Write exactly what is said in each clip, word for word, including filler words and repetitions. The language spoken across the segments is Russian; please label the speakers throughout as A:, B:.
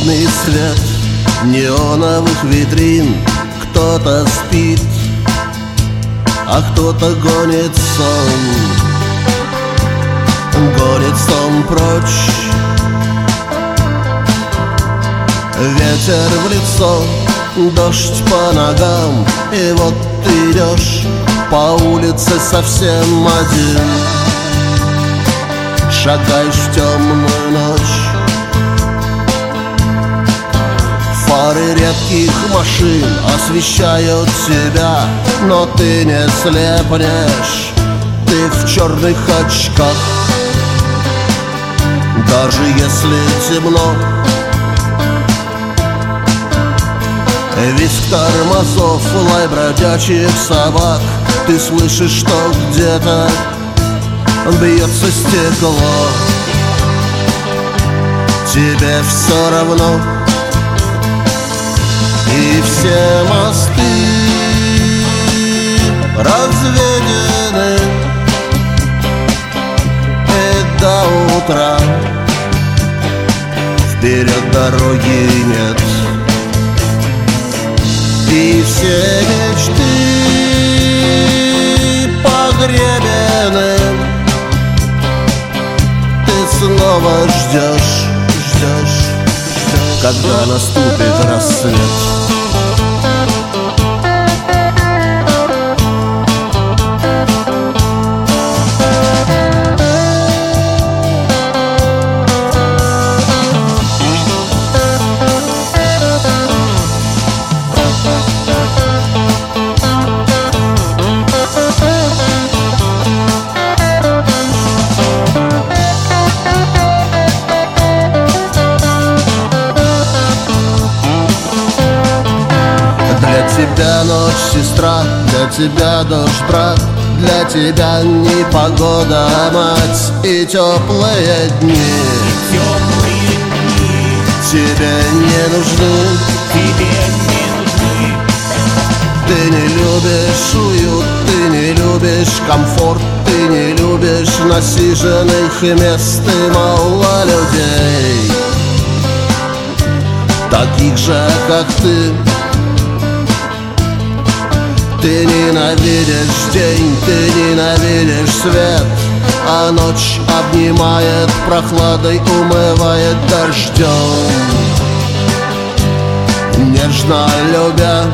A: холодный свет неоновых витрин. Кто-то спит, а кто-то гонит сон. Гонит сон прочь. Ветер в лицо, дождь по ногам. И вот ты идешь по улице совсем один. Шагаешь в темную ночь. Фары редких машин освещают тебя, но ты не слепнешь, ты в черных очках. Даже если темно, визг тормозов, лай бродячих собак. Ты слышишь, что где-то бьется стекло. Тебе все равно. И все мосты разведены, и до утра вперед дороги нет. И все мечты погребены. Ты снова ждешь, ждешь, ждешь, когда наступит рассвет. Для тебя ночь, сестра, для тебя дождь, брат. Для тебя непогода, мать, и теплые дни.
B: Теплые дни
A: тебе не нужны,
B: тебе не нужны.
A: Ты не любишь уют, ты не любишь комфорт, ты не любишь насиженных мест и мало людей, таких же, как ты. Ты ненавидишь день, ты ненавидишь свет, а ночь обнимает прохладой, умывает дождем, нежно любя.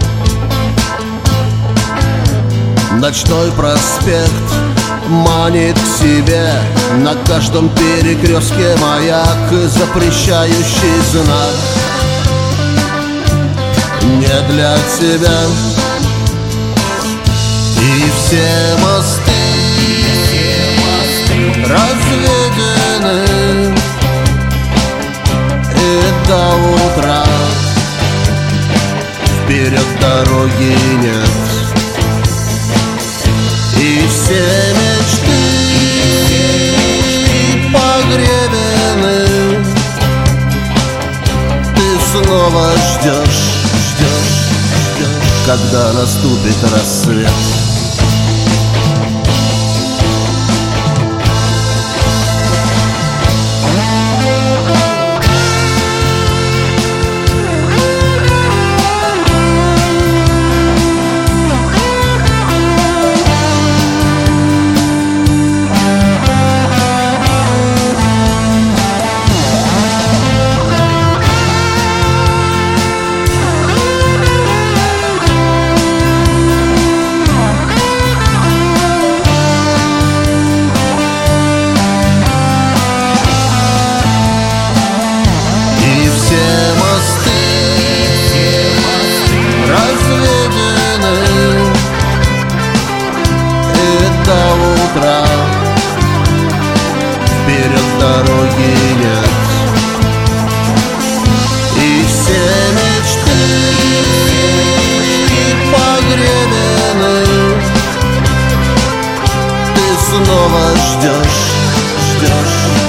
A: Ночной проспект манит к себе, на каждом перекрестке маяк, запрещающий знак. Не для тебя. И все мосты, разведены, и до утра вперед дороги нет. И все мечты погребены. Ты снова ждешь, ждешь, ждешь, когда наступит рассвет. Вперед дороги нет. И все мечты погребены. Ты снова ждешь, ждешь.